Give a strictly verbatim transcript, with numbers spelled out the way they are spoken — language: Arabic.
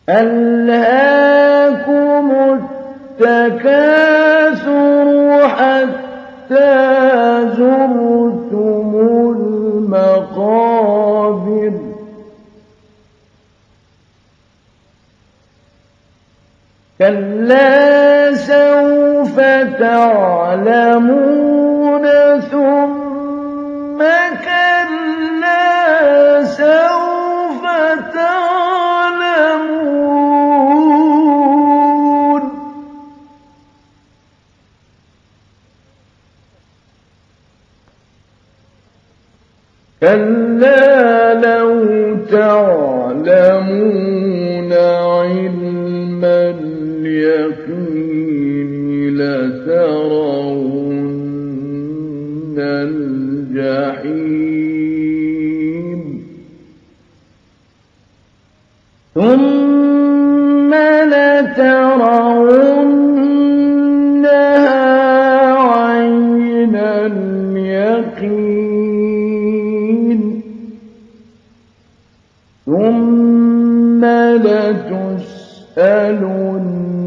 ألهاكم التكاثر حتى زرتم المقابر كلا سوف تعلمون ثم كلا سوف تعلمون كلا لو تعلمون علم اليقين لترون الجحيم ثم لترونها عين اليقين ثم لتسألن